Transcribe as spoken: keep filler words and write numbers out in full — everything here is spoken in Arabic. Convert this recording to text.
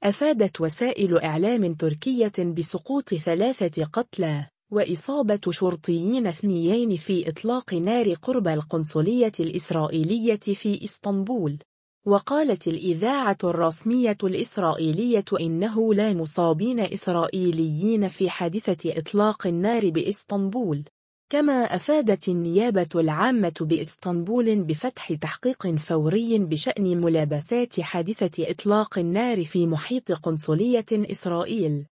أفادت وسائل إعلام تركية بسقوط ثلاثة قتلى وإصابة شرطيين اثنين في إطلاق نار قرب القنصلية الإسرائيلية في إسطنبول. وقالت الإذاعة الرسمية الإسرائيلية إنه لا مصابين إسرائيليين في حادثة إطلاق النار بإسطنبول. كما أفادت النيابة العامة بإسطنبول بفتح تحقيق فوري بشأن ملابسات حادثة إطلاق النار في محيط قنصلية إسرائيل.